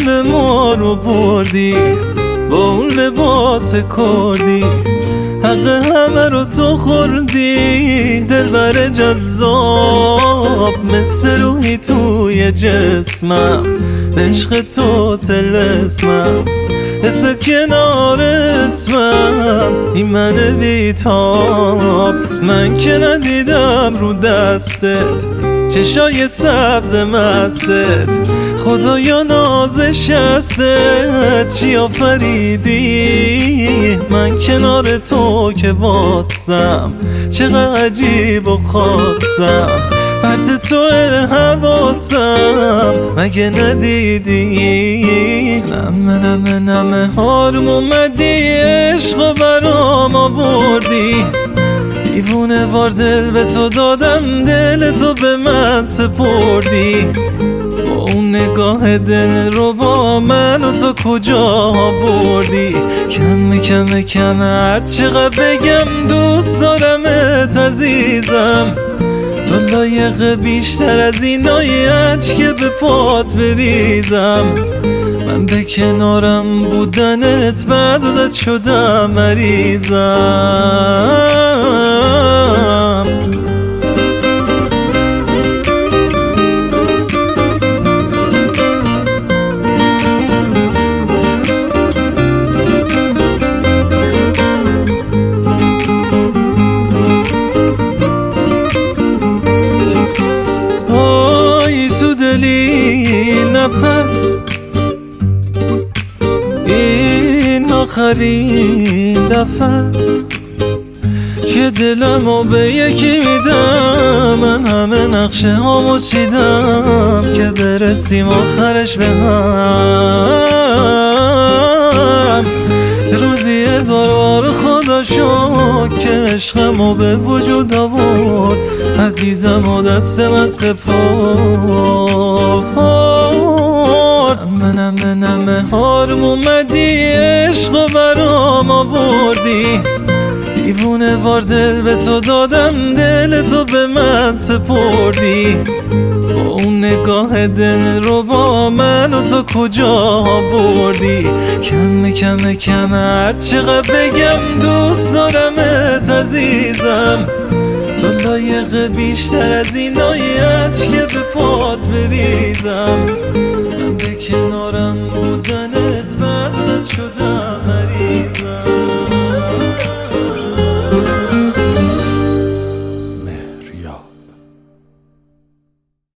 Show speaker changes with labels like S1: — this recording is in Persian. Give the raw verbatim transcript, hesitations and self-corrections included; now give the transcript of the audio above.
S1: جون ما رو بردی، با اون لباس کردی حق همه رو تو خوردی. دلبر جذاب مثل روحی توی جسمم، عشق تو طلسمم، اسمت کنار اسمم، این من بیتاب. من که ندیدم رو دستت چشای سبز مستت، خدایا نازش هستت چی آفریدی. من کنار تو که واسم چقدر عجیب و خاصم، پرت تو حواسم مگه ندیدی. نمه نمه نمه هارم اومدی، عشق برام آوردی، دیوونه وار دل به تو دادم، دل تو به من سپردی. با اون نگاه دل رو با من و تو کجا بردی. کم کم کم هر چقدر بگم دوست دارمت عزیزم، تو لایق بیشتر از اینایی هرچ که به پات بریزم. من به کنارم بودنت بعد عادت شدم مریضم. آی تو دلی نفس، این آخرین دفعست که دلمو به یکی میدم. من همه نقشه هامو چیدم که برسیم آخرش به هم. روزی هزار بار خدا شد که عشقمو به وجود آورد، عزیزم و دست من سپرد. منم منم هارم اومدی، عشق برام آوردی، دیوونه وار دل به تو دادم، دل تو به من سپردی. با اون نگاه دل رو با من و تو کجا بردی. کم کم کم هر چقدر بگم دوست دارمت عزیزم، تو لایق بیشتر از اینایی هرچ که به پات بریزم.